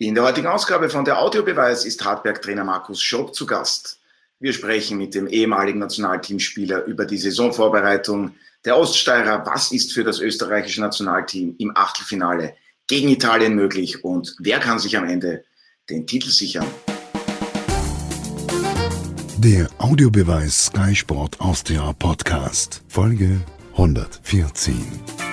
In der heutigen Ausgabe von der Audiobeweis ist Hartberg-Trainer Markus Schopp zu Gast. Wir sprechen mit dem ehemaligen Nationalteamspieler über die Saisonvorbereitung der Oststeirer. Was ist für das österreichische Nationalteam im Achtelfinale gegen Italien möglich und wer kann sich am Ende den Titel sichern? Der Audiobeweis Sky Sport Austria Podcast, Folge 114.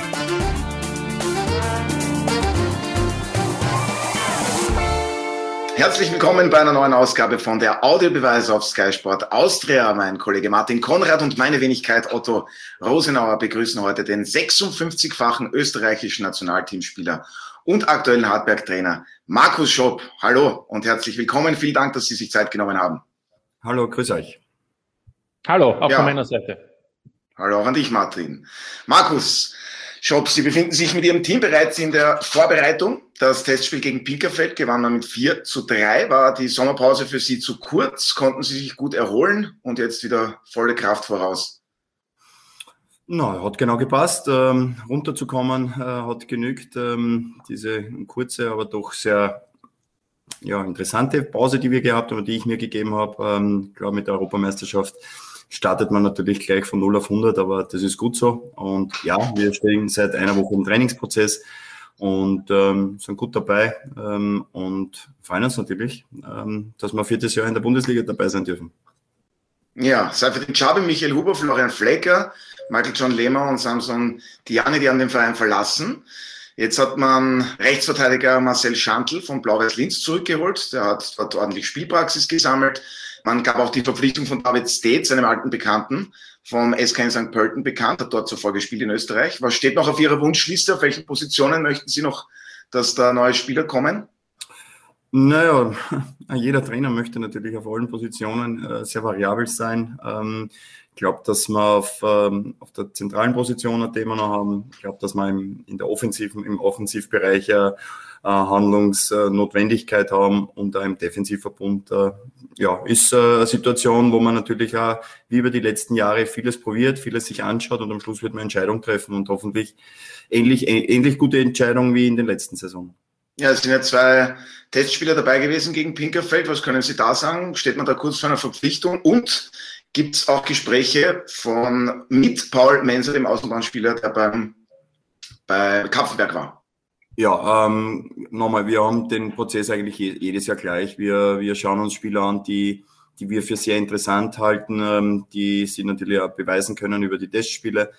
Herzlich willkommen bei einer neuen Ausgabe von der Audiobeweis auf Sky Sport Austria. Mein Kollege Martin Konrad und meine Wenigkeit Otto Rosenauer begrüßen heute den 56-fachen österreichischen Nationalteamspieler und aktuellen Hartberg-Trainer Markus Schopp. Hallo und herzlich willkommen. Vielen Dank, dass Sie sich Zeit genommen haben. Hallo, grüß euch. Hallo, auch von meiner Seite. Hallo auch an dich, Martin. Markus Schopp, Sie befinden sich mit Ihrem Team bereits in der Vorbereitung. Das Testspiel gegen Pinkerfeld gewann man mit 4:3. War die Sommerpause für Sie zu kurz? Konnten Sie sich gut erholen und jetzt wieder volle Kraft voraus? Na, hat genau gepasst. Runterzukommen hat genügt. Diese kurze, aber doch sehr interessante Pause, die wir gehabt haben, die ich mir gegeben habe. Klar, mit der Europameisterschaft startet man natürlich gleich von 0 auf 100, aber das ist gut so. Und ja, wir stehen seit einer Woche im Trainingsprozess und sind gut dabei und freuen uns natürlich, dass wir 4. Jahr in der Bundesliga dabei sein dürfen. Ja, Seifert Chabi, Michael Huber, Florian Flecker, Michael John Lehmer und Samson Diani, die haben den Verein verlassen. Jetzt hat man Rechtsverteidiger Marcel Schantl von Blau-Weiß Linz zurückgeholt. Der hat dort ordentlich Spielpraxis gesammelt. Man gab auch die Verpflichtung von David States, einem alten Bekannten, vom SK in St. Pölten bekannt, hat dort zuvor gespielt in Österreich. Was steht noch auf Ihrer Wunschliste? Auf welchen Positionen möchten Sie noch, dass da neue Spieler kommen? Naja, jeder Trainer möchte natürlich auf allen Positionen sehr variabel sein. Ich glaube, dass wir auf der zentralen Position ein Thema noch haben. Ich glaube, dass wir im Offensivbereich Handlungsnotwendigkeit haben und auch im Defensivverbund ist eine Situation, wo man natürlich auch wie über die letzten Jahre vieles probiert, vieles sich anschaut und am Schluss wird man Entscheidungen treffen und hoffentlich ähnlich gute Entscheidungen wie in den letzten Saisonen. Ja, es sind ja 2 Testspieler dabei gewesen gegen Pinkerfeld. Was können Sie da sagen? Steht man da kurz vor einer Verpflichtung? Und gibt es auch Gespräche mit Paul Menser, dem Außenbahnspieler, der bei Kapfenberg war? Ja, nochmal, wir haben den Prozess eigentlich jedes Jahr gleich. Wir schauen uns Spieler an, die wir für sehr interessant halten, die sie natürlich auch beweisen können über die Testspiele.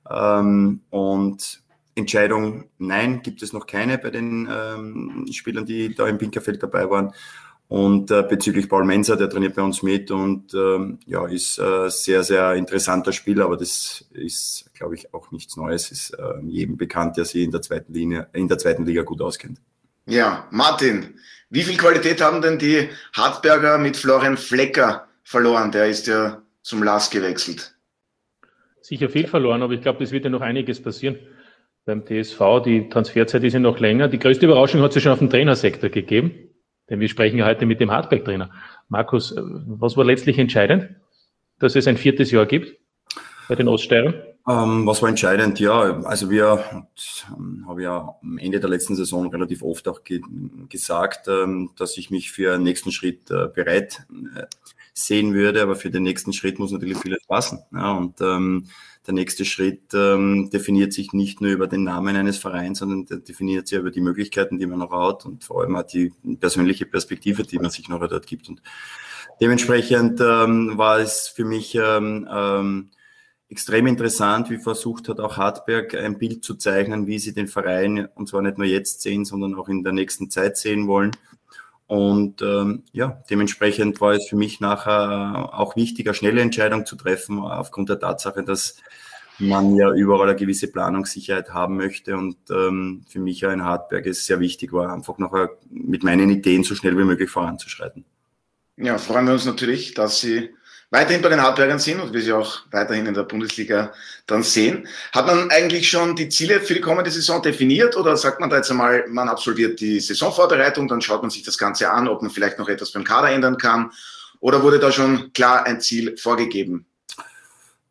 Und Entscheidung, nein, gibt es noch keine bei den Spielern, die da im Pinkerfeld dabei waren. Und bezüglich Paul Menser, der trainiert bei uns mit und ist sehr, sehr interessanter Spieler, aber das ist, glaube ich, auch nichts Neues. Ist jedem bekannt, der sich in der zweiten Liga gut auskennt. Ja, Martin, wie viel Qualität haben denn die Hartberger mit Florian Flecker verloren? Der ist ja zum LASK gewechselt. Sicher viel verloren, aber ich glaube, es wird ja noch einiges passieren beim TSV. Die Transferzeit ist ja noch länger. Die größte Überraschung hat es ja schon auf dem Trainersektor gegeben. Denn wir sprechen ja heute mit dem Hartberg-Trainer. Markus, was war letztlich entscheidend, dass es ein 4. Jahr gibt bei den Oststeirern? Was war entscheidend? Ja, also habe ja am Ende der letzten Saison relativ oft auch gesagt, dass ich mich für den nächsten Schritt bereit sehen würde, aber für den nächsten Schritt muss natürlich vieles passen. Ja, und der nächste Schritt definiert sich nicht nur über den Namen eines Vereins, sondern der definiert sich über die Möglichkeiten, die man noch hat und vor allem auch die persönliche Perspektive, die man sich noch dort gibt. Und dementsprechend war es für mich extrem interessant, wie versucht hat auch Hartberg ein Bild zu zeichnen, wie sie den Verein, und zwar nicht nur jetzt sehen, sondern auch in der nächsten Zeit sehen wollen. Und dementsprechend war es für mich nachher auch wichtig, eine schnelle Entscheidung zu treffen, aufgrund der Tatsache, dass man ja überall eine gewisse Planungssicherheit haben möchte. Und für mich ja in Hartberg es sehr wichtig war, einfach nachher mit meinen Ideen so schnell wie möglich voranzuschreiten. Ja, freuen wir uns natürlich, dass Sie weiterhin bei den Hartbergern sind und wir sie auch weiterhin in der Bundesliga dann sehen. Hat man eigentlich schon die Ziele für die kommende Saison definiert oder sagt man da jetzt einmal, man absolviert die Saisonvorbereitung, dann schaut man sich das Ganze an, ob man vielleicht noch etwas beim Kader ändern kann oder wurde da schon klar ein Ziel vorgegeben?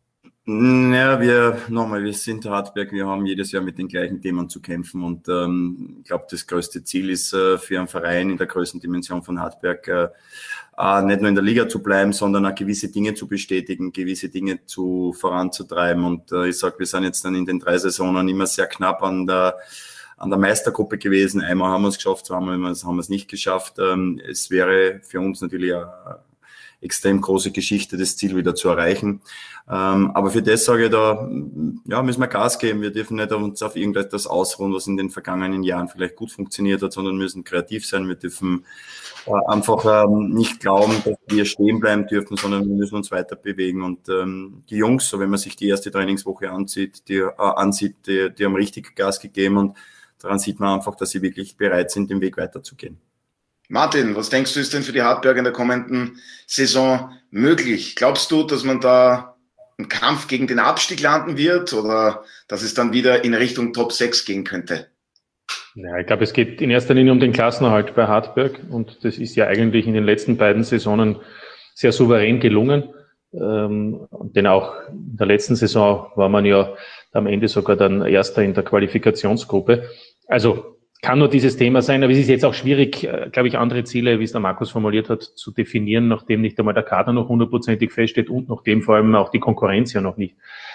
Ja, wir sind Hartberg, wir haben jedes Jahr mit den gleichen Themen zu kämpfen und ich glaube, das größte Ziel ist für einen Verein in der Größendimension von Hartberg, nicht nur in der Liga zu bleiben, sondern auch gewisse Dinge zu bestätigen, gewisse Dinge voranzutreiben. Und ich sage, wir sind jetzt dann in den 3 Saisonen immer sehr knapp an der Meistergruppe gewesen. Einmal haben wir es geschafft, zweimal haben wir es nicht geschafft. Es wäre für uns natürlich eine extrem große Geschichte, das Ziel wieder zu erreichen. Aber für das sage ich müssen wir Gas geben. Wir dürfen nicht uns auf irgendetwas ausruhen, was in den vergangenen Jahren vielleicht gut funktioniert hat, sondern müssen kreativ sein. Wir dürfen einfach nicht glauben, dass wir stehen bleiben dürfen, sondern wir müssen uns weiter bewegen. Und die Jungs, so wenn man sich die erste Trainingswoche ansieht, die haben richtig Gas gegeben und daran sieht man einfach, dass sie wirklich bereit sind, den Weg weiterzugehen. Martin, was denkst du, ist denn für die Hartberg in der kommenden Saison möglich? Glaubst du, dass man da einen Kampf gegen den Abstieg landen wird oder dass es dann wieder in Richtung Top 6 gehen könnte? Ja, ich glaube, es geht in erster Linie um den Klassenerhalt bei Hartberg und das ist ja eigentlich in den letzten beiden Saisonen sehr souverän gelungen. Und denn auch in der letzten Saison war man ja am Ende sogar dann Erster in der Qualifikationsgruppe. Also kann nur dieses Thema sein, aber es ist jetzt auch schwierig, glaube ich, andere Ziele, wie es der Markus formuliert hat, zu definieren, nachdem nicht einmal der Kader noch hundertprozentig feststeht und nachdem vor allem auch die Konkurrenz ja noch nicht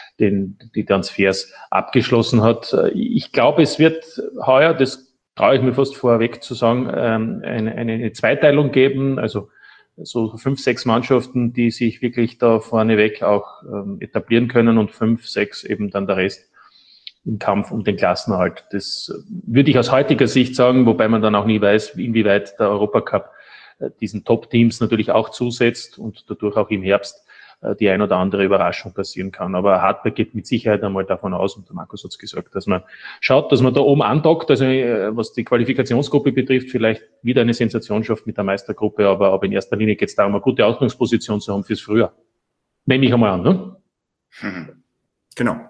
die Transfers abgeschlossen hat. Ich glaube, es wird heuer, das traue ich mir fast vorweg zu sagen, eine Zweiteilung geben, also so 5, 6 Mannschaften, die sich wirklich da vorneweg auch etablieren können und 5, 6 eben dann der Rest im Kampf um den Klassenerhalt. Das würde ich aus heutiger Sicht sagen, wobei man dann auch nie weiß, inwieweit der Europacup diesen Top-Teams natürlich auch zusetzt und dadurch auch im Herbst die ein oder andere Überraschung passieren kann. Aber Hartberg geht mit Sicherheit einmal davon aus, und der Markus hat es gesagt, dass man schaut, dass man da oben andockt, also was die Qualifikationsgruppe betrifft, vielleicht wieder eine Sensation schafft mit der Meistergruppe, aber in erster Linie geht es darum, eine gute Ausgangsposition zu haben fürs Frühjahr. Nehme ich einmal an, ne? Genau.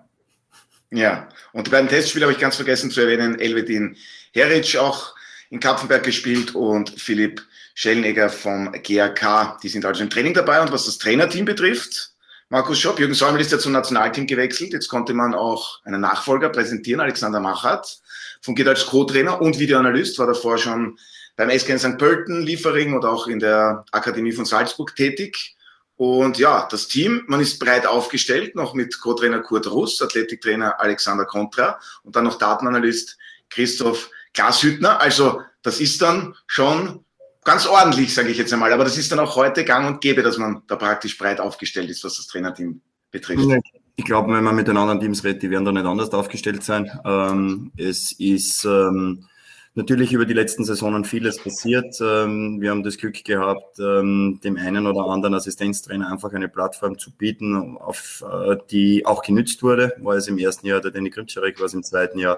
Ja, und die beiden Testspiele habe ich ganz vergessen zu erwähnen. Elvedin Heric auch in Kapfenberg gespielt und Philipp Schellnegger vom GAK. Die sind also im Training dabei. Und was das Trainerteam betrifft, Markus Schopp, Jürgen Säumel ist ja zum Nationalteam gewechselt. Jetzt konnte man auch einen Nachfolger präsentieren, Alexander Machat, fungiert als Co-Trainer und Videoanalyst, war davor schon beim SK St. Pölten, Liefering und auch in der Akademie von Salzburg tätig. Und ja, das Team, man ist breit aufgestellt, noch mit Co-Trainer Kurt Russ, Athletiktrainer Alexander Kontra und dann noch Datenanalyst Christoph Glashüttner. Also das ist dann schon ganz ordentlich, sage ich jetzt einmal. Aber das ist dann auch heute gang und gäbe, dass man da praktisch breit aufgestellt ist, was das Trainerteam betrifft. Ich glaube, wenn man mit den anderen Teams redet, die werden da nicht anders aufgestellt sein. Es ist natürlich über die letzten Saisonen vieles passiert. Wir haben das Glück gehabt, dem einen oder anderen Assistenztrainer einfach eine Plattform zu bieten, auf die auch genützt wurde. War es im ersten Jahr der Danny Gritscharek, war es im zweiten Jahr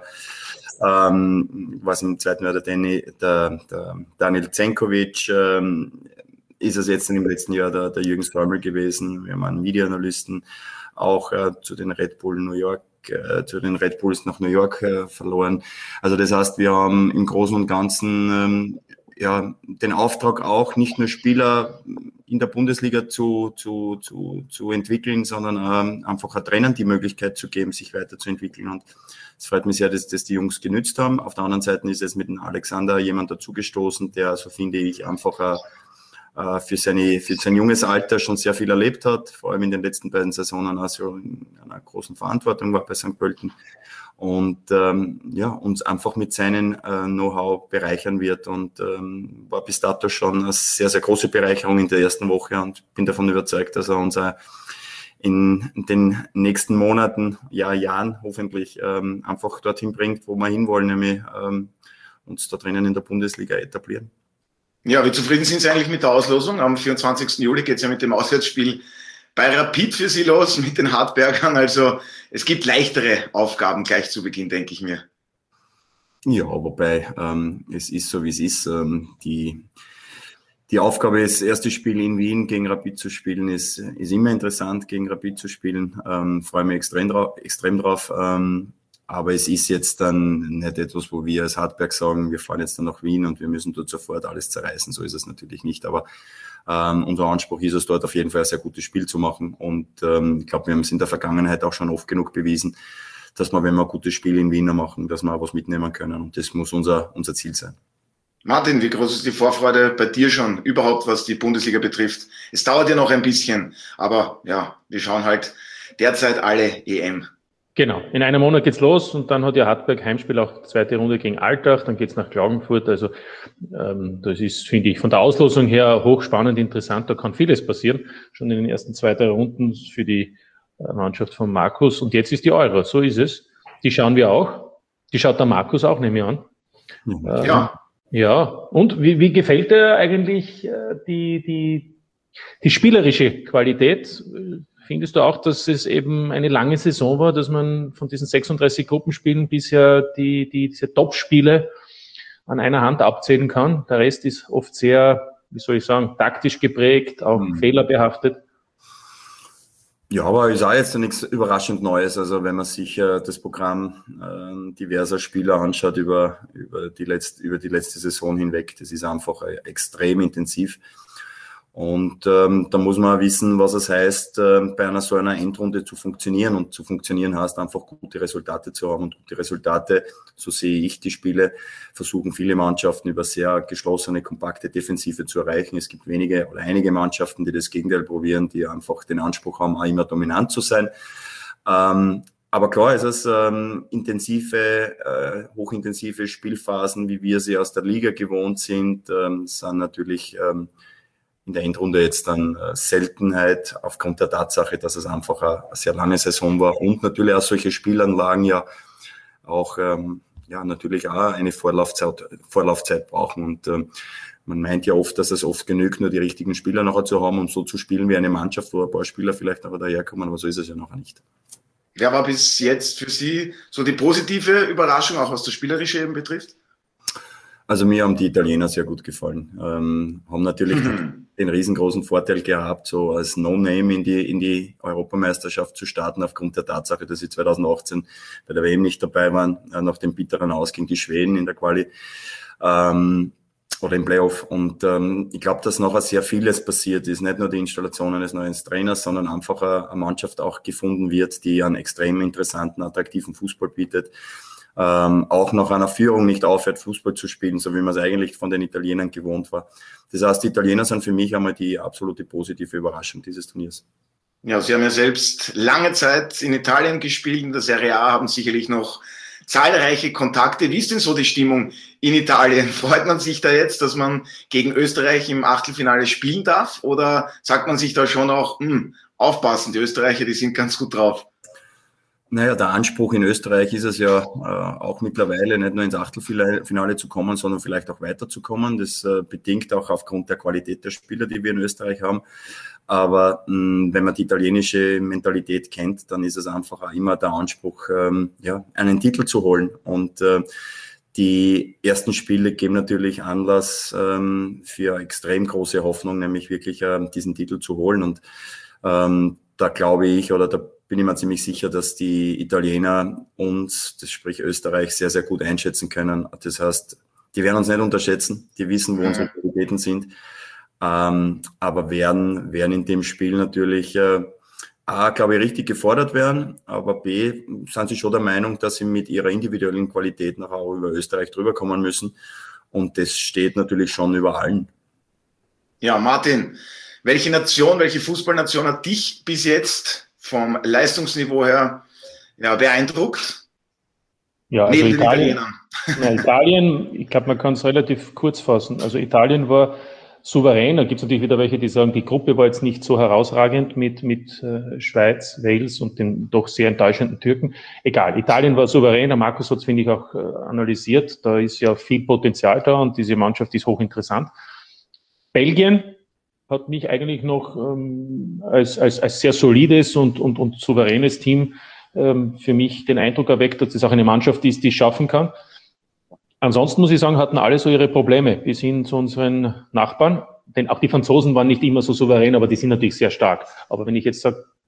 der Daniel Zenkovic, ist es jetzt im letzten Jahr der Jürgen Säumel gewesen. Wir haben einen Videoanalysten auch zu den Red Bulls nach New York verloren. Also das heißt, wir haben im Großen und Ganzen den Auftrag auch, nicht nur Spieler in der Bundesliga zu entwickeln, sondern einfach auch Trainern die Möglichkeit zu geben, sich weiterzuentwickeln. Und es freut mich sehr, dass das die Jungs genützt haben. Auf der anderen Seite ist es mit dem Alexander jemand dazugestoßen, der, so finde ich, einfach für sein junges Alter schon sehr viel erlebt hat, vor allem in den letzten beiden Saisonen also in einer großen Verantwortung war bei St. Pölten und uns einfach mit seinem Know-how bereichern wird und war bis dato schon eine sehr, sehr große Bereicherung in der ersten Woche und bin davon überzeugt, dass er uns in den nächsten Monaten, Jahren hoffentlich einfach dorthin bringt, wo wir hinwollen, nämlich uns da drinnen in der Bundesliga etablieren. Ja, wie zufrieden sind Sie eigentlich mit der Auslosung? Am 24. Juli geht es ja mit dem Auswärtsspiel bei Rapid für Sie los, mit den Hartbergern. Also es gibt leichtere Aufgaben gleich zu Beginn, denke ich mir. Ja, wobei es ist so, wie es ist. Die Aufgabe, das erste Spiel in Wien gegen Rapid zu spielen, ist immer interessant, gegen Rapid zu spielen. Freue mich extrem drauf. Aber es ist jetzt dann nicht etwas, wo wir als Hartberg sagen, wir fahren jetzt dann nach Wien und wir müssen dort sofort alles zerreißen. So ist es natürlich nicht. Aber unser Anspruch ist es, dort auf jeden Fall ein sehr gutes Spiel zu machen. Und ich glaube, wir haben es in der Vergangenheit auch schon oft genug bewiesen, dass wir, wenn wir ein gutes Spiel in Wien machen, dass wir auch was mitnehmen können. Und das muss unser Ziel sein. Martin, wie groß ist die Vorfreude bei dir schon überhaupt, was die Bundesliga betrifft? Es dauert ja noch ein bisschen, aber ja, wir schauen halt derzeit alle EM. Genau, in einem Monat geht's los und dann hat ja Hartberg Heimspiel auch zweite Runde gegen Altach, dann geht's nach Klagenfurt. Also das ist, finde ich, von der Auslosung her hochspannend, interessant. Da kann vieles passieren, schon in den ersten 2-3 Runden für die Mannschaft von Markus. Und jetzt ist die Euro, so ist es. Die schauen wir auch. Die schaut der Markus auch, nehme ich an. Ja. Ja, und wie gefällt dir eigentlich die spielerische Qualität? Findest du auch, dass es eben eine lange Saison war, dass man von diesen 36 Gruppenspielen bisher diese Top-Spiele an einer Hand abzählen kann? Der Rest ist oft sehr, wie soll ich sagen, taktisch geprägt, auch fehlerbehaftet. Ja, aber ist auch jetzt nichts überraschend Neues. Also wenn man sich das Programm diverser Spieler anschaut über die letzte Saison hinweg, das ist einfach extrem intensiv. Und da muss man wissen, was es heißt, bei einer so einer Endrunde zu funktionieren. Und zu funktionieren heißt einfach gute Resultate zu haben. Und gute Resultate, so sehe ich die Spiele, versuchen viele Mannschaften über sehr geschlossene, kompakte Defensive zu erreichen. Es gibt wenige oder einige Mannschaften, die das Gegenteil probieren, die einfach den Anspruch haben, auch immer dominant zu sein. Aber klar ist es, hochintensive Spielphasen, wie wir sie aus der Liga gewohnt sind, sind natürlich in der Endrunde jetzt dann Seltenheit aufgrund der Tatsache, dass es einfach eine sehr lange Saison war und natürlich auch solche Spielanlagen ja auch natürlich auch eine Vorlaufzeit brauchen. Und man meint ja oft, dass es oft genügt, nur die richtigen Spieler nachher zu haben, um so zu spielen wie eine Mannschaft, wo ein paar Spieler vielleicht nachher daherkommen, aber so ist es ja nachher nicht. Wer war bis jetzt für Sie so die positive Überraschung, auch was das Spielerische eben betrifft? Also mir haben die Italiener sehr gut gefallen. Haben natürlich den riesengroßen Vorteil gehabt, so als No-Name in die Europameisterschaft zu starten, aufgrund der Tatsache, dass sie 2018 bei der WM nicht dabei waren, nach dem bitteren Aus gegen die Schweden in der Quali oder im Playoff. Und ich glaube, dass nachher sehr vieles passiert ist. Nicht nur die Installation eines neuen Trainers, sondern einfach eine Mannschaft auch gefunden wird, die einen extrem interessanten, attraktiven Fußball bietet. Auch nach einer Führung nicht aufhört, Fußball zu spielen, so wie man es eigentlich von den Italienern gewohnt war. Das heißt, die Italiener sind für mich einmal die absolute positive Überraschung dieses Turniers. Ja, Sie haben ja selbst lange Zeit in Italien gespielt, in der Serie A, haben sicherlich noch zahlreiche Kontakte. Wie ist denn so die Stimmung in Italien? Freut man sich da jetzt, dass man gegen Österreich im Achtelfinale spielen darf? Oder sagt man sich da schon auch, aufpassen, die Österreicher, die sind ganz gut drauf? Naja, der Anspruch in Österreich ist es ja auch mittlerweile, nicht nur ins Achtelfinale zu kommen, sondern vielleicht auch weiterzukommen. Das bedingt auch aufgrund der Qualität der Spieler, die wir in Österreich haben. Aber wenn man die italienische Mentalität kennt, dann ist es einfach auch immer der Anspruch, einen Titel zu holen. Und die ersten Spiele geben natürlich Anlass für extrem große Hoffnung, nämlich wirklich diesen Titel zu holen. Und da glaube ich, oder da bin ich mir ziemlich sicher, dass die Italiener uns, das sprich Österreich, sehr, sehr gut einschätzen können. Das heißt, die werden uns nicht unterschätzen, die wissen, wo unsere Prioritäten sind, aber werden in dem Spiel natürlich A, glaube ich, richtig gefordert werden, aber B, sind sie schon der Meinung, dass sie mit ihrer individuellen Qualität nachher auch über Österreich drüber kommen müssen, und das steht natürlich schon über allen. Ja, Martin, welche Fußballnation hat dich bis jetzt vom Leistungsniveau her beeindruckt? Ja, also Italien, ich glaube, man kann es relativ kurz fassen. Also Italien war souverän. Da gibt es natürlich wieder welche, die sagen, die Gruppe war jetzt nicht so herausragend mit Schweiz, Wales und den doch sehr enttäuschenden Türken. Egal, Italien war souverän. Der Markus hat es, finde ich, auch analysiert. Da ist ja viel Potenzial da und diese Mannschaft ist hochinteressant. Belgien hat mich eigentlich noch als sehr solides und souveränes Team für mich den Eindruck erweckt, dass das auch eine Mannschaft ist, die es schaffen kann. Ansonsten muss ich sagen, hatten alle so ihre Probleme bis hin zu unseren Nachbarn. Denn auch die Franzosen waren nicht immer so souverän, aber die sind natürlich sehr stark. Aber wenn ich jetzt sage,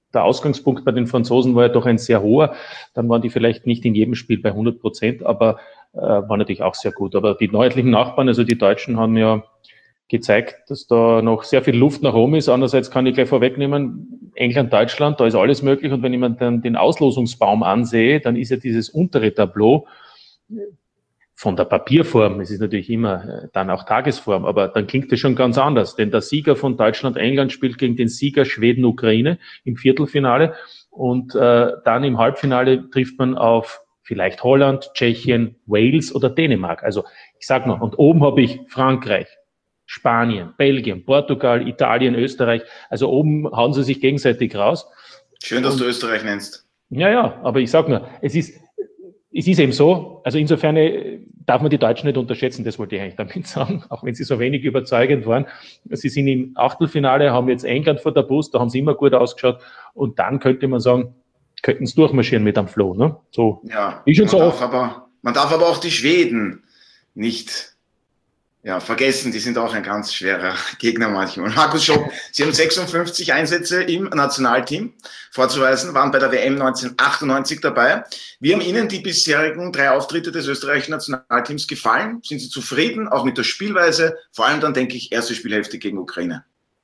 der Ausgangspunkt bei den Franzosen war ja doch ein sehr hoher. Dann waren die vielleicht nicht in jedem Spiel bei 100%, aber war natürlich auch sehr gut. Aber die nördlichen Nachbarn, also die Deutschen, haben ja gezeigt, dass da noch sehr viel Luft nach oben ist. Andererseits kann ich gleich vorwegnehmen, England, Deutschland, da ist alles möglich. Und wenn ich mir dann den Auslosungsbaum ansehe, dann ist ja dieses untere Tableau von der Papierform, es ist natürlich immer dann auch Tagesform, aber dann klingt das schon ganz anders, denn der Sieger von Deutschland-England spielt gegen den Sieger Schweden-Ukraine im Viertelfinale und dann im Halbfinale trifft man auf vielleicht Holland, Tschechien, Wales oder Dänemark. Also ich sag noch, und oben habe ich Frankreich, Spanien, Belgien, Portugal, Italien, Österreich. Also oben hauen sie sich gegenseitig raus. Schön, dass du Österreich nennst. Ja, aber ich sag nur, es ist eben so, also insofern darf man die Deutschen nicht unterschätzen, das wollte ich eigentlich damit sagen, auch wenn sie so wenig überzeugend waren. Sie sind im Achtelfinale, haben jetzt England vor der Brust, da haben sie immer gut ausgeschaut und dann könnte man sagen, könnten es durchmarschieren mit am Floh. Ne? So, ja, wie schon so oft. Man darf aber auch die Schweden nicht vergessen, die sind auch ein ganz schwerer Gegner manchmal. Markus Schopp, Sie haben 56 Einsätze im Nationalteam vorzuweisen, waren bei der WM 1998 dabei. Wie haben Ihnen die bisherigen 3 Auftritte des österreichischen Nationalteams gefallen? Sind Sie zufrieden, auch mit der Spielweise? Vor allem dann, denke ich, erste Spielhälfte gegen Ukraine.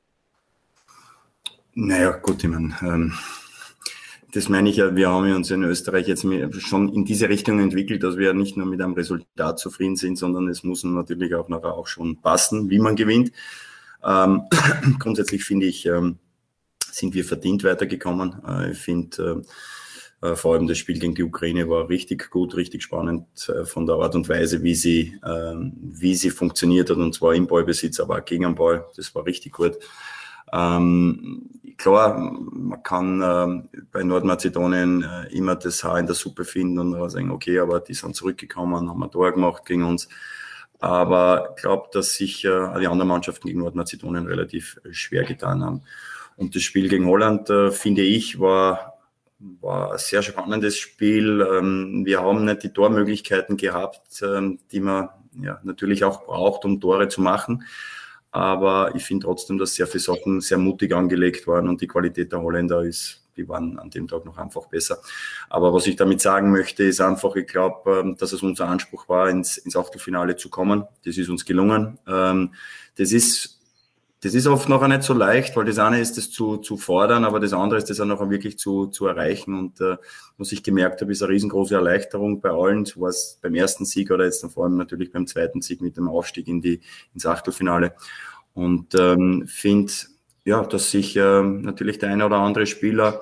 Naja, gut, ich meine, das meine ich ja, wir haben uns in Österreich jetzt schon in diese Richtung entwickelt, dass wir nicht nur mit einem Resultat zufrieden sind, sondern es muss natürlich auch nachher auch schon passen, wie man gewinnt. Grundsätzlich finde ich, sind wir verdient weitergekommen. Ich finde, vor allem das Spiel gegen die Ukraine war richtig gut, richtig spannend von der Art und Weise, wie sie funktioniert hat, und zwar im Ballbesitz, aber auch gegen den Ball. Das war richtig gut. Klar, man kann bei Nordmazedonien immer das Haar in der Suppe finden und sagen, okay, aber die sind zurückgekommen, haben ein Tor gemacht gegen uns. Aber ich glaube, dass sich die anderen Mannschaften gegen Nordmazedonien relativ schwer getan haben. Und das Spiel gegen Holland, finde ich, war ein sehr spannendes Spiel. Wir haben nicht die Tormöglichkeiten gehabt, die man natürlich auch braucht, um Tore zu machen. Aber ich finde trotzdem, dass sehr viele Sachen sehr mutig angelegt waren und die Qualität der Holländer die waren an dem Tag noch einfach besser. Aber was ich damit sagen möchte, ist einfach, ich glaube, dass es unser Anspruch war, ins Achtelfinale zu kommen. Das ist uns gelungen. Das ist oft noch nicht so leicht, weil das eine ist, das zu fordern, aber das andere ist, das auch noch wirklich zu erreichen. Und was ich gemerkt habe, ist eine riesengroße Erleichterung bei allen. So war es beim ersten Sieg oder jetzt vor allem natürlich beim zweiten Sieg mit dem Aufstieg ins Achtelfinale. Und finde, dass sich natürlich der eine oder andere Spieler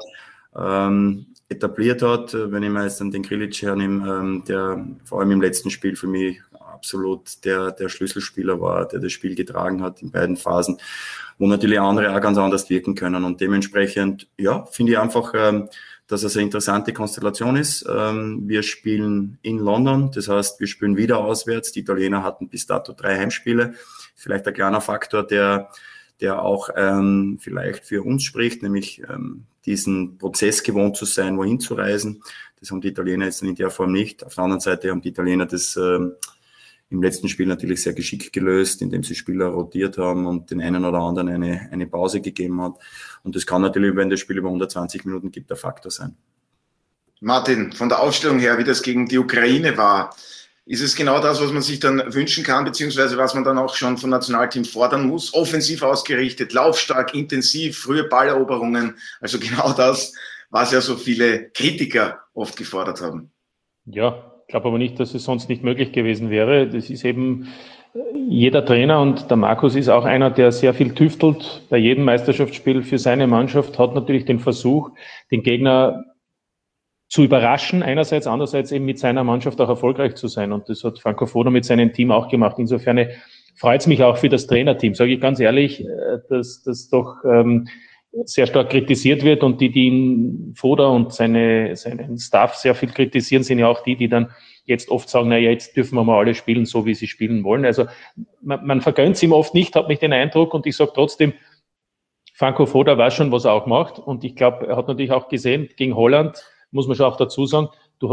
etabliert hat. Wenn ich mir jetzt dann den Grilic hernehme, der vor allem im letzten Spiel für mich absolut der Schlüsselspieler war, der das Spiel getragen hat in beiden Phasen, wo natürlich andere auch ganz anders wirken können. Und dementsprechend, finde ich einfach, dass es eine interessante Konstellation ist. Wir spielen in London, das heißt, wir spielen wieder auswärts. Die Italiener hatten bis dato 3 Heimspiele. Vielleicht ein kleiner Faktor, der auch vielleicht für uns spricht, nämlich diesen Prozess gewohnt zu sein, wohin zu reisen. Das haben die Italiener jetzt in der Form nicht. Auf der anderen Seite haben die Italiener das im letzten Spiel natürlich sehr geschickt gelöst, indem sie Spieler rotiert haben und den einen oder anderen eine Pause gegeben hat. Und das kann natürlich, wenn das Spiel über 120 Minuten gibt, der Faktor sein. Martin, von der Aufstellung her, wie das gegen die Ukraine war, ist es genau das, was man sich dann wünschen kann, beziehungsweise was man dann auch schon vom Nationalteam fordern muss? Offensiv ausgerichtet, laufstark, intensiv, frühe Balleroberungen. Also genau das, was ja so viele Kritiker oft gefordert haben. Ja, ich glaube aber nicht, dass es sonst nicht möglich gewesen wäre. Das ist eben jeder Trainer, und der Markus ist auch einer, der sehr viel tüftelt bei jedem Meisterschaftsspiel für seine Mannschaft, hat natürlich den Versuch, den Gegner zu überraschen, einerseits, andererseits eben mit seiner Mannschaft auch erfolgreich zu sein. Und das hat Franco Foda mit seinem Team auch gemacht. Insofern freut es mich auch für das Trainerteam, sage ich ganz ehrlich, dass das doch sehr stark kritisiert wird, und die Foda und seinen Staff sehr viel kritisieren, sind ja auch die dann jetzt oft sagen, naja, jetzt dürfen wir mal alle spielen, so wie sie spielen wollen. Also man vergönnt es ihm oft nicht, hat mich den Eindruck, und ich sage trotzdem, Franco Foda weiß schon, was er auch macht, und ich glaube, er hat natürlich auch gesehen, gegen Holland, muss man schon auch dazu sagen, du hast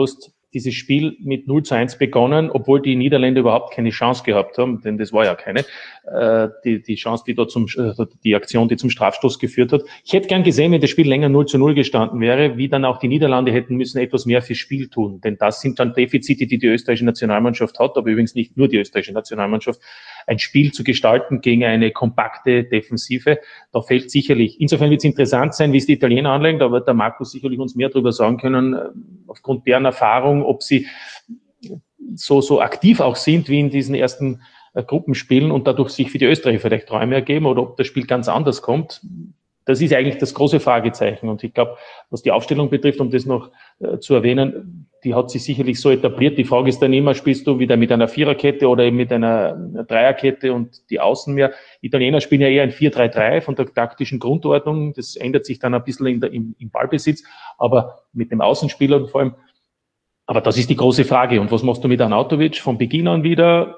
dieses Spiel mit 0-1 begonnen, obwohl die Niederländer überhaupt keine Chance gehabt haben, denn das war ja keine, die Chance, die Aktion, die zum Strafstoß geführt hat. Ich hätte gern gesehen, wenn das Spiel länger 0-0 gestanden wäre, wie dann auch die Niederlande hätten müssen etwas mehr fürs Spiel tun, denn das sind dann Defizite, die österreichische Nationalmannschaft hat, aber übrigens nicht nur die österreichische Nationalmannschaft, ein Spiel zu gestalten gegen eine kompakte Defensive, da fehlt sicherlich. Insofern wird es interessant sein, wie es die Italiener anlegen, da wird der Markus sicherlich uns mehr darüber sagen können, aufgrund deren Erfahrung, ob sie so aktiv auch sind wie in diesen ersten Gruppenspielen und dadurch sich für die Österreicher vielleicht Räume ergeben oder ob das Spiel ganz anders kommt. Das ist eigentlich das große Fragezeichen. Und ich glaube, was die Aufstellung betrifft, um das noch zu erwähnen, die hat sich sicherlich so etabliert. Die Frage ist dann immer, spielst du wieder mit einer Viererkette oder eben mit einer Dreierkette und die Außen mehr? Italiener spielen ja eher ein 4-3-3 von der taktischen Grundordnung. Das ändert sich dann ein bisschen im Ballbesitz, aber mit dem Außenspieler vor allem. Aber das ist die große Frage. Und was machst du mit Arnautovic von Beginn an wieder?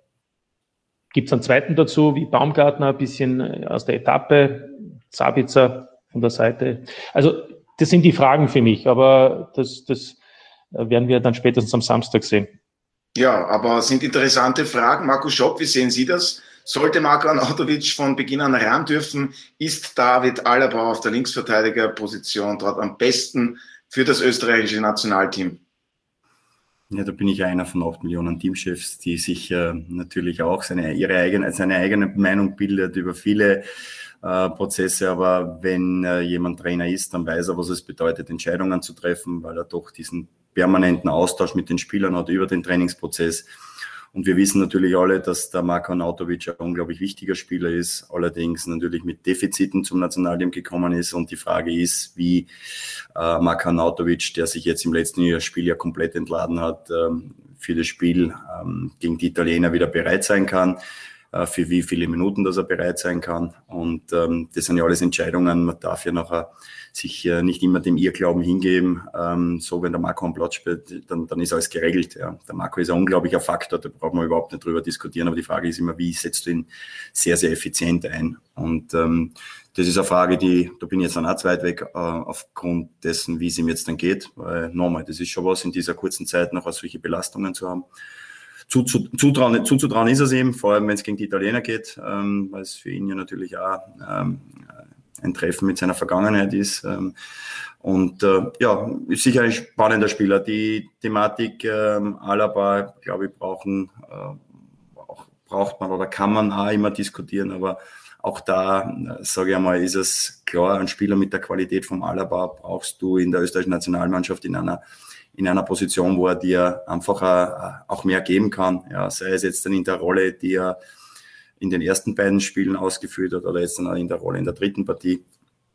Gibt es einen zweiten dazu, wie Baumgartner, ein bisschen aus der Etappe, Sabitzer von der Seite. Also das sind die Fragen für mich, aber das werden wir dann spätestens am Samstag sehen. Ja, aber sind interessante Fragen. Markus Schopp, wie sehen Sie das? Sollte Marko Arnautovic von Beginn an ran dürfen? Ist David Alaba auf der Linksverteidigerposition dort am besten für das österreichische Nationalteam? Ja, da bin ich einer von 8 Millionen Teamchefs, die sich natürlich auch seine eigene Meinung bildet über viele Prozesse. Aber wenn jemand Trainer ist, dann weiß er, was es bedeutet, Entscheidungen zu treffen, weil er doch diesen permanenten Austausch mit den Spielern hat über den Trainingsprozess. Und wir wissen natürlich alle, dass der Marko Arnautovic ein unglaublich wichtiger Spieler ist, allerdings natürlich mit Defiziten zum Nationalteam gekommen ist. Und die Frage ist, wie Marko Arnautovic, der sich jetzt im letzten Spiel ja komplett entladen hat, für das Spiel gegen die Italiener wieder bereit sein kann, für wie viele Minuten, dass er bereit sein kann. Und das sind ja alles Entscheidungen. Man darf ja nachher sich nicht immer dem Irrglauben hingeben. So, wenn der Marko am Platz spielt, dann ist alles geregelt. Ja. Der Marko ist ein unglaublicher Faktor, da braucht man überhaupt nicht drüber diskutieren. Aber die Frage ist immer, wie setzt du ihn sehr, sehr effizient ein? Und das ist eine Frage, da bin ich jetzt dann auch zu weit weg, aufgrund dessen, wie es ihm jetzt dann geht. Weil nochmal, das ist schon was, in dieser kurzen Zeit noch solche Belastungen zu haben. Zuzutrauen ist es ihm, vor allem wenn es gegen die Italiener geht, weil es für ihn ja natürlich auch ein Treffen mit seiner Vergangenheit ist. Und ist sicher ein spannender Spieler. Die Thematik Alaba, glaube ich, braucht man oder kann man auch immer diskutieren, aber auch da, sage ich einmal, ist es klar, ein Spieler mit der Qualität vom Alaba brauchst du in der österreichischen Nationalmannschaft in einer Position, wo er dir einfach auch mehr geben kann. Ja, sei es jetzt dann in der Rolle, die er in den ersten beiden Spielen ausgeführt hat oder jetzt dann in der Rolle in der dritten Partie,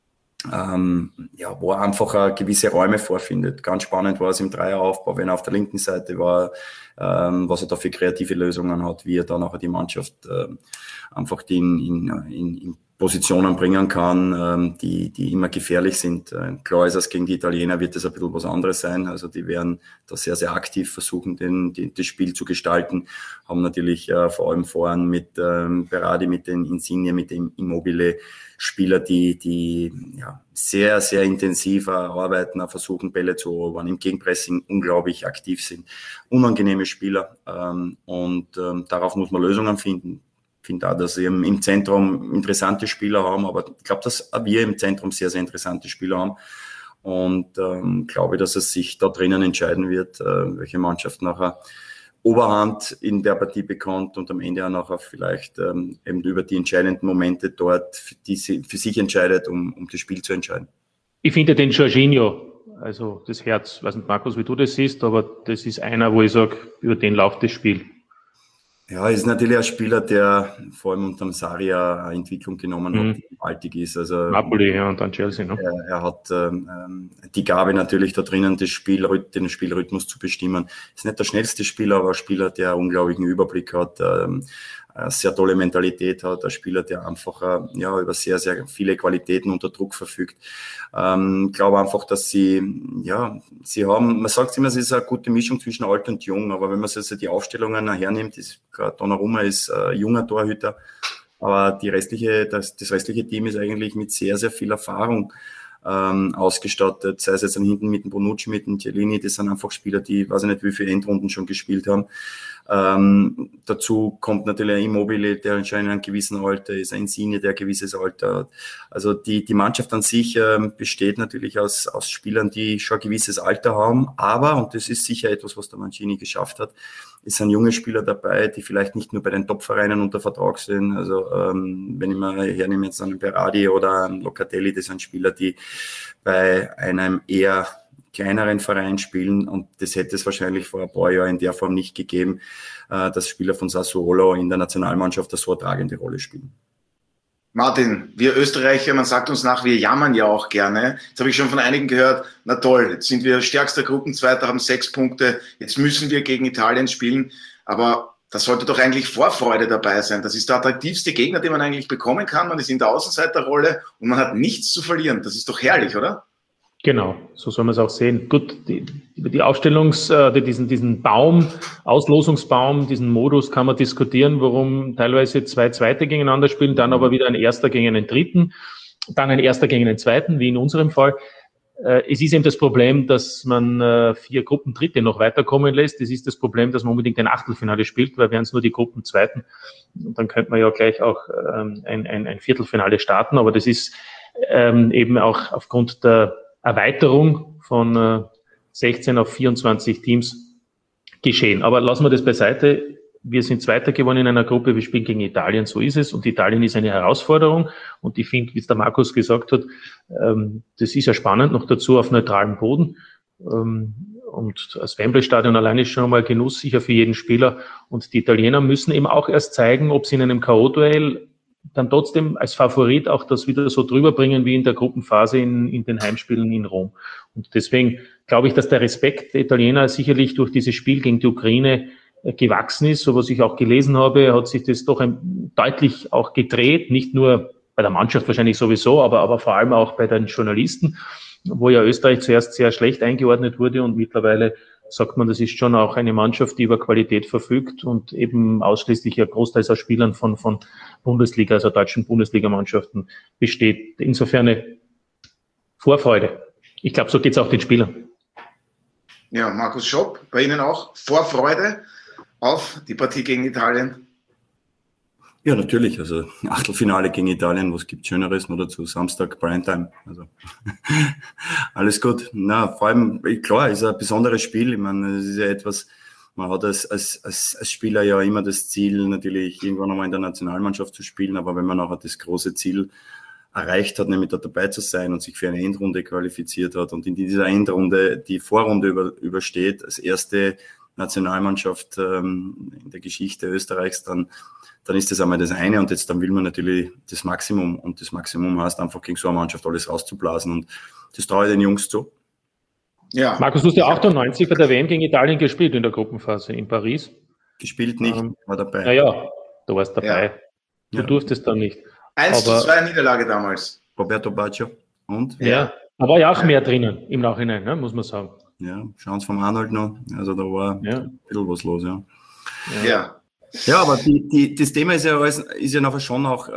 wo er einfach gewisse Räume vorfindet. Ganz spannend war es im Dreieraufbau, wenn er auf der linken Seite war, was er da für kreative Lösungen hat, wie er dann auch die Mannschaft einfach in Positionen bringen kann, die immer gefährlich sind. Klar ist es, gegen die Italiener wird das ein bisschen was anderes sein. Also die werden da sehr, sehr aktiv versuchen, das Spiel zu gestalten. Haben natürlich vor allem voran mit Berardi, mit den Insigne, mit dem Immobile Spieler, die sehr, sehr intensiv arbeiten, versuchen Bälle zu erobern, im Gegenpressing unglaublich aktiv sind. Unangenehme Spieler und darauf muss man Lösungen finden. Ich finde auch, dass wir im Zentrum interessante Spieler haben, aber ich glaube, dass auch wir im Zentrum sehr, sehr interessante Spieler haben und glaube, dass es sich da drinnen entscheiden wird, welche Mannschaft nachher Oberhand in der Partie bekommt und am Ende auch nachher vielleicht eben über die entscheidenden Momente dort für sich entscheidet, um das Spiel zu entscheiden. Ich finde den Jorginho, also das Herz, ich weiß nicht, Markus, wie du das siehst, aber das ist einer, wo ich sage, über den läuft das Spiel. Ja, ist natürlich ein Spieler, der vor allem unter dem Sarri eine Entwicklung genommen hat, die gewaltig ist. Also Napoli, ja, und dann Chelsea, ne? Er hat die Gabe natürlich da drinnen, den Spielrhythmus zu bestimmen. Ist nicht der schnellste Spieler, aber ein Spieler, der einen unglaublichen Überblick hat, eine sehr tolle Mentalität hat, ein Spieler, der einfach über sehr, sehr viele Qualitäten unter Druck verfügt. Ich glaube einfach, dass sie haben, man sagt immer, es ist eine gute Mischung zwischen alt und jung, aber wenn man sich also die Aufstellungen hernimmt, Donnarumma ist ein junger Torhüter, aber das restliche Team ist eigentlich mit sehr, sehr viel Erfahrung ausgestattet, sei es jetzt dann hinten mit dem Bonucci, mit dem Chiellini, das sind einfach Spieler, die, weiß ich nicht, wie viele Endrunden schon gespielt haben. Dazu kommt natürlich ein Immobile, der schon in einem gewissen Alter ist, ein Insigne, der ein gewisses Alter hat. Also die Mannschaft an sich besteht natürlich aus Spielern, die schon ein gewisses Alter haben, aber, und das ist sicher etwas, was der Mancini geschafft hat, es sind junge Spieler dabei, die vielleicht nicht nur bei den Top-Vereinen unter Vertrag sind. Also wenn ich mal hernehme jetzt einen Berardi oder einen Locatelli, das sind Spieler, die bei einem eher kleineren Verein spielen, und das hätte es wahrscheinlich vor ein paar Jahren in der Form nicht gegeben, dass Spieler von Sassuolo in der Nationalmannschaft eine so tragende Rolle spielen. Martin, wir Österreicher, man sagt uns nach, wir jammern ja auch gerne. Jetzt habe ich schon von einigen gehört, na toll, jetzt sind wir stärkster Gruppenzweiter, haben 6 Punkte, jetzt müssen wir gegen Italien spielen, aber da sollte doch eigentlich Vorfreude dabei sein. Das ist der attraktivste Gegner, den man eigentlich bekommen kann. Man ist in der Außenseiterrolle und man hat nichts zu verlieren. Das ist doch herrlich, oder? Genau, so soll man es auch sehen. Gut, über die diesen Baum, Auslosungsbaum, diesen Modus kann man diskutieren, warum teilweise 2 Zweite gegeneinander spielen, dann aber wieder ein Erster gegen einen Dritten, dann ein Erster gegen einen Zweiten, wie in unserem Fall. Es ist eben das Problem, dass man 4 Gruppendritte noch weiterkommen lässt. Es ist das Problem, dass man unbedingt ein Achtelfinale spielt, weil wären es nur die Gruppenzweiten, dann könnte man ja gleich auch ein Viertelfinale starten, aber das ist eben auch aufgrund der Erweiterung von 16 auf 24 Teams geschehen. Aber lassen wir das beiseite. Wir sind Zweiter geworden in einer Gruppe, wir spielen gegen Italien, so ist es. Und Italien ist eine Herausforderung. Und ich finde, wie es der Markus gesagt hat, das ist ja spannend, noch dazu auf neutralem Boden. Und das Wembley-Stadion allein ist schon einmal Genuss, sicher für jeden Spieler. Und die Italiener müssen eben auch erst zeigen, ob sie in einem K.O.-Duell dann trotzdem als Favorit auch das wieder so drüber bringen wie in der Gruppenphase in den Heimspielen in Rom. Und deswegen glaube ich, dass der Respekt der Italiener sicherlich durch dieses Spiel gegen die Ukraine gewachsen ist. So was ich auch gelesen habe, hat sich das doch deutlich auch gedreht, nicht nur bei der Mannschaft wahrscheinlich sowieso, aber vor allem auch bei den Journalisten, wo ja Österreich zuerst sehr schlecht eingeordnet wurde und mittlerweile sagt man, das ist schon auch eine Mannschaft, die über Qualität verfügt und eben ausschließlich ein Großteil aus Spielern von Bundesliga, also deutschen Bundesligamannschaften besteht. Insofern eine Vorfreude. Ich glaube, so geht es auch den Spielern. Ja, Markus Schopp, bei Ihnen auch Vorfreude auf die Partie gegen Italien? Ja, natürlich. Also Achtelfinale gegen Italien, was gibt Schöneres noch dazu? Samstag, Primetime. Also alles gut. Na, vor allem, klar, ist ein besonderes Spiel. Ich meine, es ist ja etwas, man hat als Spieler ja immer das Ziel, natürlich irgendwann einmal in der Nationalmannschaft zu spielen, aber wenn man nachher das große Ziel erreicht hat, nämlich da dabei zu sein und sich für eine Endrunde qualifiziert hat und in dieser Endrunde die Vorrunde übersteht, als erste Nationalmannschaft in der Geschichte Österreichs, dann ist das einmal das eine und jetzt dann will man natürlich das Maximum und das Maximum heißt einfach gegen so eine Mannschaft alles rauszublasen und das traue ich den Jungs zu. Ja. Markus, du hast ja 98 bei der WM gegen Italien gespielt in der Gruppenphase in Paris. Gespielt nicht, war dabei. Naja, du warst dabei. Ja. Du durftest dann nicht. 1:2 Niederlage damals. Roberto Baggio und? Ja, da war ja auch mehr drinnen im Nachhinein, ne, muss man sagen. Ja, schauen Sie vom Arnold noch. Also da war ein bisschen was los, ja. Ja, aber das Thema ist ja nachher schon auch,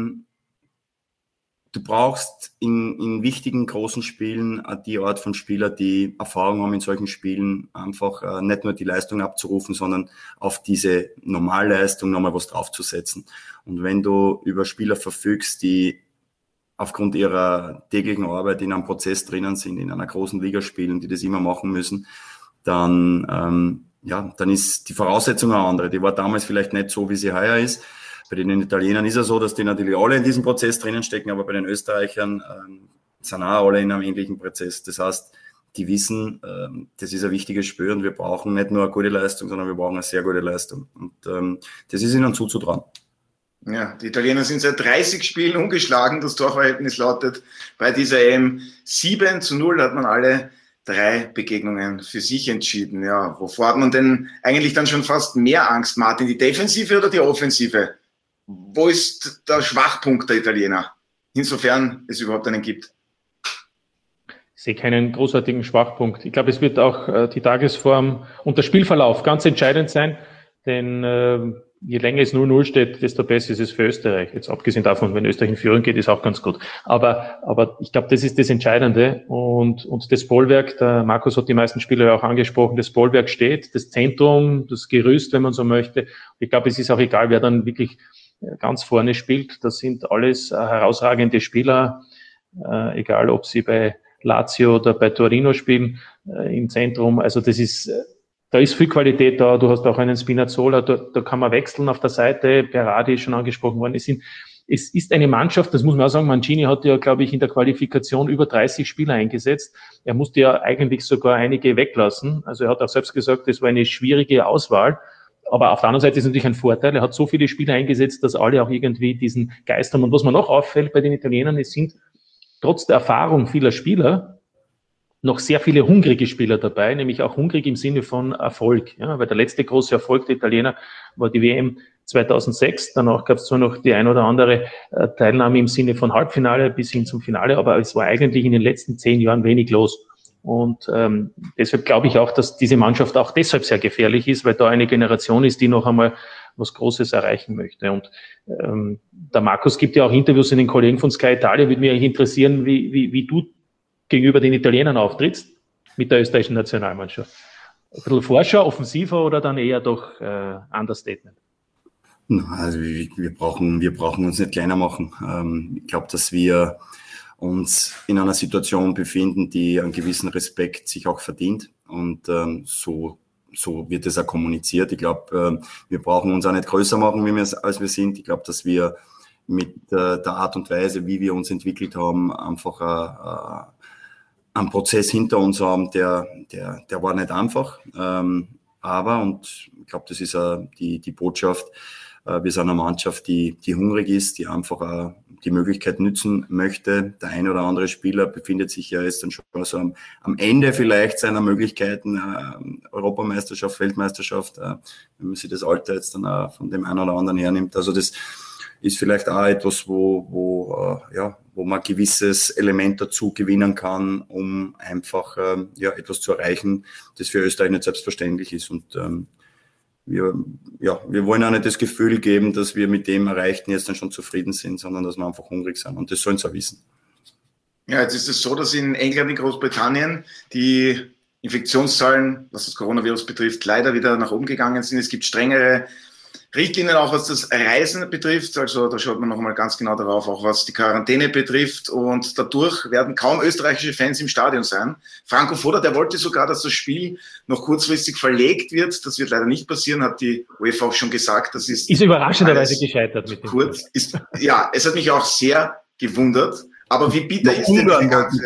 du brauchst in wichtigen, großen Spielen die Art von Spieler, die Erfahrung haben in solchen Spielen, einfach nicht nur die Leistung abzurufen, sondern auf diese Normalleistung nochmal was draufzusetzen. Und wenn du über Spieler verfügst, die aufgrund ihrer täglichen Arbeit in einem Prozess drinnen sind, in einer großen Liga spielen, die das immer machen müssen, dann ist die Voraussetzung eine andere. Die war damals vielleicht nicht so, wie sie heuer ist. Bei den Italienern ist es so, dass die natürlich alle in diesem Prozess drinnen stecken, aber bei den Österreichern sind auch alle in einem ähnlichen Prozess. Das heißt, die wissen, das ist ein wichtiges Spiel und wir brauchen nicht nur eine gute Leistung, sondern wir brauchen eine sehr gute Leistung. Und das ist ihnen zuzutrauen. Ja, die Italiener sind seit 30 Spielen ungeschlagen. Das Torverhältnis lautet bei dieser EM 7:0. Da hat man alle 3 Begegnungen für sich entschieden. Ja, wovor hat man denn eigentlich dann schon fast mehr Angst, Martin? Die Defensive oder die Offensive? Wo ist der Schwachpunkt der Italiener? Insofern es überhaupt einen gibt. Ich sehe keinen großartigen Schwachpunkt. Ich glaube, es wird auch die Tagesform und der Spielverlauf ganz entscheidend sein, denn je länger es 0-0 steht, desto besser ist es für Österreich. Jetzt abgesehen davon, wenn Österreich in Führung geht, ist auch ganz gut. Aber ich glaube, das ist das Entscheidende. Und das Bollwerk, der Markus hat die meisten Spieler ja auch angesprochen, das Bollwerk steht, das Zentrum, das Gerüst, wenn man so möchte. Ich glaube, es ist auch egal, wer dann wirklich ganz vorne spielt. Das sind alles herausragende Spieler, egal ob sie bei Lazio oder bei Torino spielen, im Zentrum. Also da ist viel Qualität da. Du hast auch einen Spinazzola, da kann man wechseln auf der Seite. Berardi ist schon angesprochen worden. Es ist eine Mannschaft, das muss man auch sagen. Mancini hat ja, glaube ich, in der Qualifikation über 30 Spieler eingesetzt. Er musste ja eigentlich sogar einige weglassen. Also er hat auch selbst gesagt, das war eine schwierige Auswahl. Aber auf der anderen Seite ist natürlich ein Vorteil. Er hat so viele Spieler eingesetzt, dass alle auch irgendwie diesen Geist haben. Und was mir noch auffällt bei den Italienern, es sind trotz der Erfahrung vieler Spieler noch sehr viele hungrige Spieler dabei, nämlich auch hungrig im Sinne von Erfolg. Ja, weil der letzte große Erfolg der Italiener war die WM 2006. Danach gab es zwar noch die ein oder andere Teilnahme im Sinne von Halbfinale bis hin zum Finale, aber es war eigentlich in den letzten 10 Jahren wenig los. Und deshalb glaube ich auch, dass diese Mannschaft auch deshalb sehr gefährlich ist, weil da eine Generation ist, die noch einmal was Großes erreichen möchte. Und der Markus gibt ja auch Interviews in den Kollegen von Sky Italia. Würde mich eigentlich interessieren, wie du gegenüber den Italienern auftrittst mit der österreichischen Nationalmannschaft. Ein bisschen Vorschau, offensiver oder dann eher doch Understatement? Also wir brauchen uns nicht kleiner machen. Ich glaube, dass wir uns in einer Situation befinden, die einen gewissen Respekt sich auch verdient. Und so wird es auch kommuniziert. Ich glaube, wir brauchen uns auch nicht größer machen, als wir sind. Ich glaube, dass wir mit der Art und Weise, wie wir uns entwickelt haben, einfach einen Prozess hinter uns haben, der war nicht einfach. Aber, und ich glaube, das ist die Botschaft, wir sind eine Mannschaft, die hungrig ist, die einfach die Möglichkeit nützen möchte. Der eine oder andere Spieler befindet sich ja jetzt dann schon so am Ende vielleicht seiner Möglichkeiten, Europameisterschaft, Weltmeisterschaft, wenn man sich das Alter jetzt dann von dem einen oder anderen hernimmt. Also das ist vielleicht auch etwas, wo man ein gewisses Element dazu gewinnen kann, um einfach etwas zu erreichen, das für Österreich nicht selbstverständlich ist. Und wir wollen auch nicht das Gefühl geben, dass wir mit dem Erreichten jetzt dann schon zufrieden sind, sondern dass wir einfach hungrig sind. Und das sollen sie auch wissen. Ja, jetzt ist es so, dass in England, in Großbritannien die Infektionszahlen, was das Coronavirus betrifft, leider wieder nach oben gegangen sind. Es gibt strengere Richtlinien auch, was das Reisen betrifft. Also da schaut man noch einmal ganz genau darauf, auch was die Quarantäne betrifft. Und dadurch werden kaum österreichische Fans im Stadion sein. Franco Foda, der wollte sogar, dass das Spiel noch kurzfristig verlegt wird. Das wird leider nicht passieren, hat die UEFA auch schon gesagt. Das ist überraschenderweise gescheitert mit dem kurz. Ja, es hat mich auch sehr gewundert. Aber wie bitter ist denn diese ganze...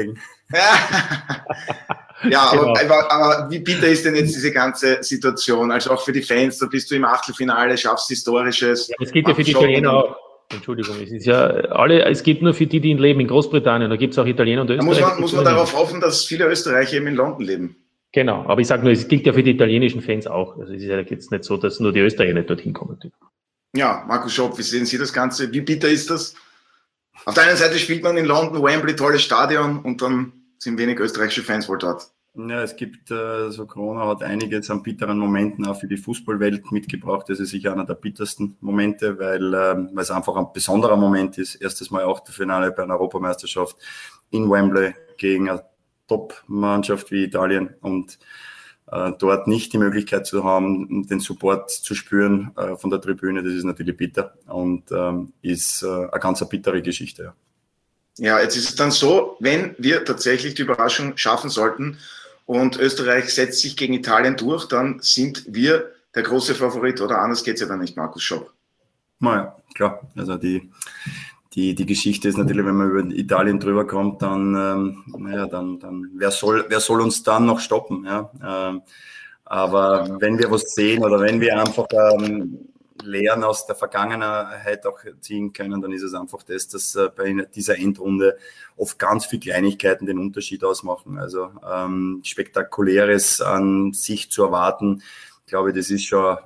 Ja, genau. aber wie bitter ist denn jetzt diese ganze Situation? Also auch für die Fans, da bist du im Achtelfinale, schaffst Historisches. Ja, das geht ja für die Italiener auch. Entschuldigung, es ist ja es geht nur für die leben in Großbritannien, da gibt es auch Italiener und Österreicher. Da muss man darauf hoffen, dass viele Österreicher eben in London leben. Genau, aber ich sage nur, es gilt ja für die italienischen Fans auch. Also es ist ja jetzt nicht so, dass nur die Österreicher nicht dorthin kommen. Ja, Markus Schopp, wie sehen Sie das Ganze? Wie bitter ist das? Auf der einen Seite spielt man in London, Wembley, tolles Stadion und dann sind wenig österreichische Fans wohl dort. Ja, es gibt, Corona hat einiges an bitteren Momenten auch für die Fußballwelt mitgebracht. Das ist sicher einer der bittersten Momente, weil es einfach ein besonderer Moment ist. Erstes Mal Achtelfinale bei einer Europameisterschaft in Wembley gegen eine Top-Mannschaft wie Italien und dort nicht die Möglichkeit zu haben, den Support zu spüren von der Tribüne, das ist natürlich bitter und ist eine ganz bittere Geschichte. Ja. Ja, jetzt ist es dann so, wenn wir tatsächlich die Überraschung schaffen sollten und Österreich setzt sich gegen Italien durch, dann sind wir der große Favorit, oder anders geht's ja dann nicht, Markus Schopp. Naja, klar. Also die Geschichte ist natürlich, wenn man über Italien drüber kommt, dann wer soll uns dann noch stoppen? Ja? Aber wenn wir was sehen oder wenn wir einfach Lehren aus der Vergangenheit auch ziehen können, dann ist es einfach das, dass bei dieser Endrunde oft ganz viele Kleinigkeiten den Unterschied ausmachen. Also Spektakuläres an sich zu erwarten, ich glaube, das ist schon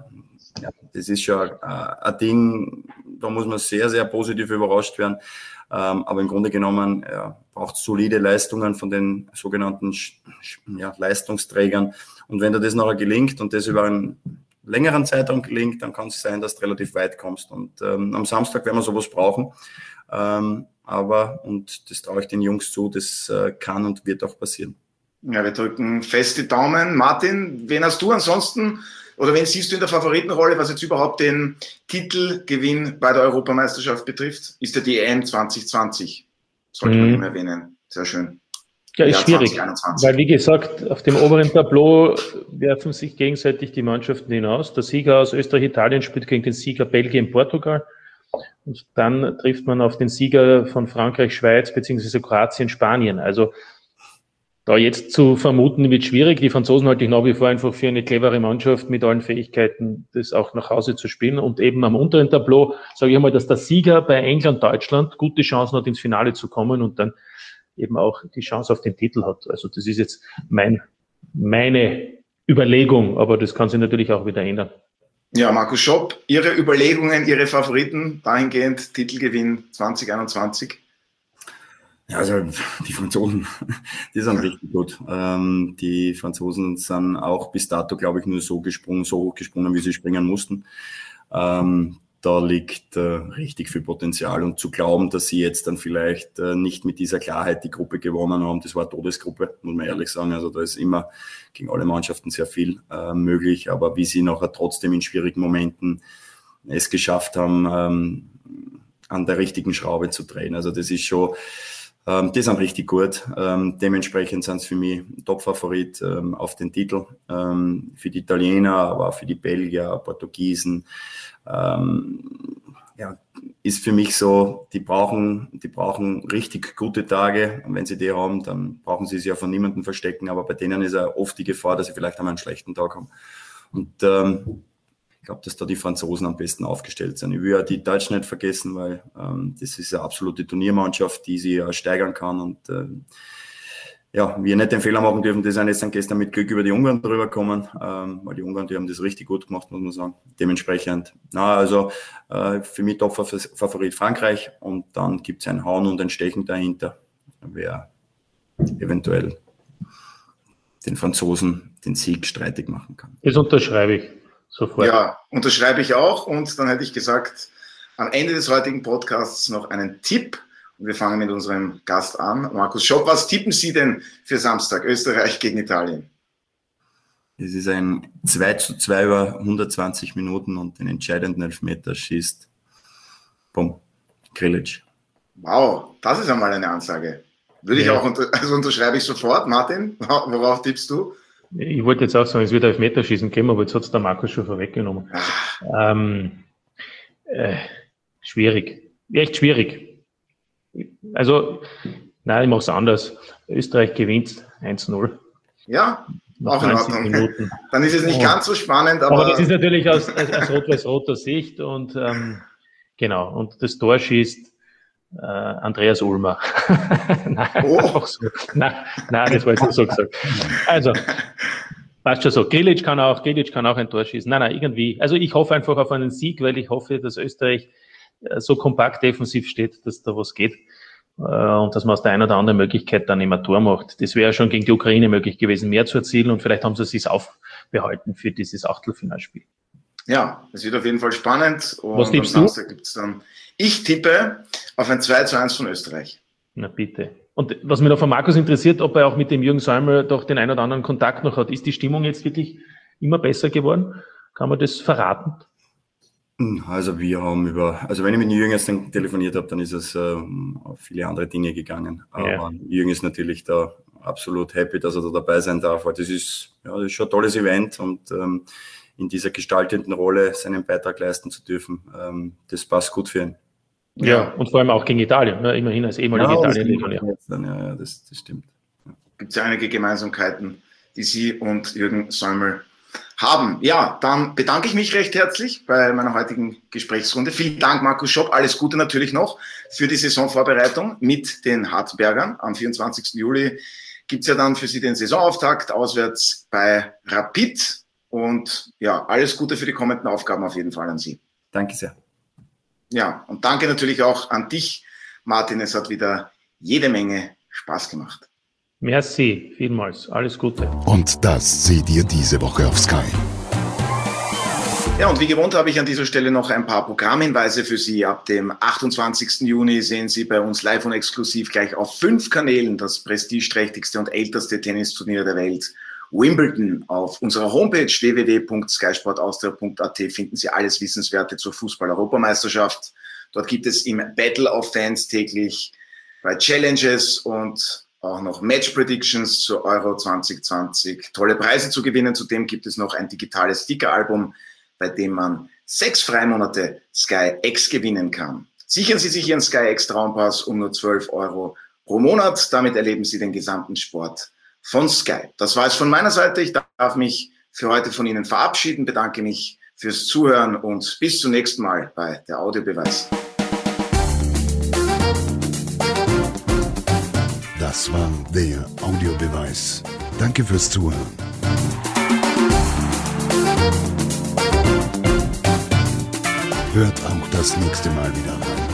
ein Ding, da muss man sehr, sehr positiv überrascht werden. Aber im Grunde genommen braucht es solide Leistungen von den sogenannten Leistungsträgern. Und wenn dir das nachher gelingt und das über einen längeren Zeitraum gelingt, dann kann es sein, dass du relativ weit kommst. Und am Samstag werden wir sowas brauchen. Und das traue ich den Jungs zu, das kann und wird auch passieren. Ja, wir drücken fest die Daumen. Martin, wen hast du ansonsten oder wen siehst du in der Favoritenrolle, was jetzt überhaupt den Titelgewinn bei der Europameisterschaft betrifft? Ist ja die EM 2020. Sollte man immer erwähnen. Sehr schön. Ja, ist schwierig, 2021. Weil wie gesagt, auf dem oberen Tableau werfen sich gegenseitig die Mannschaften hinaus. Der Sieger aus Österreich-Italien spielt gegen den Sieger Belgien-Portugal. Und dann trifft man auf den Sieger von Frankreich, Schweiz beziehungsweise Kroatien, Spanien. Also da jetzt zu vermuten wird schwierig. Die Franzosen halte ich nach wie vor einfach für eine clevere Mannschaft mit allen Fähigkeiten, das auch nach Hause zu spielen. Und eben am unteren Tableau sage ich einmal, dass der Sieger bei England, Deutschland gute Chancen hat, ins Finale zu kommen und dann eben auch die Chance auf den Titel hat. Also das ist jetzt meine Überlegung, aber das kann sich natürlich auch wieder ändern. Ja, Markus Schopp, Ihre Überlegungen, Ihre Favoriten dahingehend Titelgewinn 2021? Ja, also die Franzosen, die sind richtig gut. Die Franzosen sind auch bis dato, glaube ich, nur so hoch gesprungen, wie sie springen mussten. Da liegt richtig viel Potenzial. Und zu glauben, dass sie jetzt dann vielleicht nicht mit dieser Klarheit die Gruppe gewonnen haben, das war eine Todesgruppe, muss man ehrlich sagen. Also da ist immer gegen alle Mannschaften sehr viel möglich. Aber wie sie nachher trotzdem in schwierigen Momenten es geschafft haben, an der richtigen Schraube zu drehen. Also das ist schon... Die sind richtig gut. Dementsprechend sind es für mich Top-Favorit auf den Titel. Für die Italiener, aber auch für die Belgier, Portugiesen. Ist für mich so, die brauchen richtig gute Tage. Und wenn sie die haben, dann brauchen sie sich ja von niemandem verstecken. Aber bei denen ist ja oft die Gefahr, dass sie vielleicht einmal einen schlechten Tag haben. Und ich glaube, dass da die Franzosen am besten aufgestellt sind. Ich will ja die Deutschen nicht vergessen, weil das ist eine absolute Turniermannschaft, die sich steigern kann. Und wir nicht den Fehler machen dürfen, die sind jetzt dann gestern mit Glück über die Ungarn drüber gekommen, weil die Ungarn, die haben das richtig gut gemacht, muss man sagen. Dementsprechend, für mich Top-Favorit Frankreich und dann gibt es ein Hauen und ein Stechen dahinter, wer eventuell den Franzosen den Sieg streitig machen kann. Das unterschreibe ich. Sofort. Ja, unterschreibe ich auch. Und dann hätte ich gesagt, am Ende des heutigen Podcasts noch einen Tipp. Und wir fangen mit unserem Gast an. Markus Schopp, was tippen Sie denn für Samstag? Österreich gegen Italien? Es ist ein 2:2 über 120 Minuten und den entscheidenden Elfmeter schießt Grilic. Wow, das ist einmal eine Ansage. Würde ich auch unterschreibe ich sofort. Martin, worauf tippst du? Ich wollte jetzt auch sagen, es wird Elfmeterschießen geben, aber jetzt hat es der Markus schon vorweggenommen. Schwierig. Echt schwierig. Also, nein, ich mache es anders. Österreich gewinnt 1:0. Ja, auch in Ordnung. Minuten. Dann ist es nicht ganz so spannend. Aber das ist natürlich aus rot-weiß-roter Sicht und genau. Und das Tor schießt Andreas Ulmer. Nein, so. Nein, das war jetzt nur so gesagt. Also, passt schon so. Grilic kann auch ein Tor schießen. Nein, irgendwie. Also ich hoffe einfach auf einen Sieg, weil ich hoffe, dass Österreich so kompakt defensiv steht, dass da was geht. Und dass man aus der einen oder anderen Möglichkeit dann immer Tor macht. Das wäre schon gegen die Ukraine möglich gewesen, mehr zu erzielen und vielleicht haben sie es sich aufbehalten für dieses Achtelfinalspiel. Ja, es wird auf jeden Fall spannend. Und was tippst am Samstag gibt's dann. Ich tippe auf ein 2:1 von Österreich. Na bitte. Und was mich noch von Markus interessiert, ob er auch mit dem Jürgen Säumel doch den einen oder anderen Kontakt noch hat. Ist die Stimmung jetzt wirklich immer besser geworden? Kann man das verraten? Also wenn ich mit Jürgen jetzt telefoniert habe, dann ist es auf viele andere Dinge gegangen. Aber Jürgen ist natürlich da absolut happy, dass er da dabei sein darf. Weil das ist schon ein tolles Event und in dieser gestaltenden Rolle seinen Beitrag leisten zu dürfen, das passt gut für ihn. Ja, und vor allem auch gegen Italien, ne? Immerhin als ehemaliger Italien-Legionär. Ja, das stimmt. Ja. Gibt es ja einige Gemeinsamkeiten, die Sie und Jürgen Säumel haben. Ja, dann bedanke ich mich recht herzlich bei meiner heutigen Gesprächsrunde. Vielen Dank, Markus Schopp. Alles Gute natürlich noch für die Saisonvorbereitung mit den Hartbergern. Am 24. Juli gibt es ja dann für Sie den Saisonauftakt auswärts bei Rapid. Und ja, alles Gute für die kommenden Aufgaben auf jeden Fall an Sie. Danke sehr. Ja, und danke natürlich auch an dich, Martin. Es hat wieder jede Menge Spaß gemacht. Merci, vielmals. Alles Gute. Und das seht ihr diese Woche auf Sky. Ja, und wie gewohnt habe ich an dieser Stelle noch ein paar Programmhinweise für Sie. Ab dem 28. Juni sehen Sie bei uns live und exklusiv gleich auf 5 Kanälen das prestigeträchtigste und älteste Tennisturnier der Welt, Wimbledon. Auf unserer Homepage www.skysportaustria.at finden Sie alles Wissenswerte zur Fußball-Europameisterschaft. Dort gibt es im Battle of Fans täglich bei Challenges und auch noch Match Predictions zur Euro 2020. Tolle Preise zu gewinnen. Zudem gibt es noch ein digitales Sticker-Album, bei dem man 6 Freimonate Sky X gewinnen kann. Sichern Sie sich Ihren Sky X Traumpass um nur 12 € pro Monat. Damit erleben Sie den gesamten Sport von Sky. Das war es von meiner Seite. Ich darf mich für heute von Ihnen verabschieden, bedanke mich fürs Zuhören und bis zum nächsten Mal bei der Audiobeweis. Das war der Audiobeweis. Danke fürs Zuhören. Hört auch das nächste Mal wieder rein.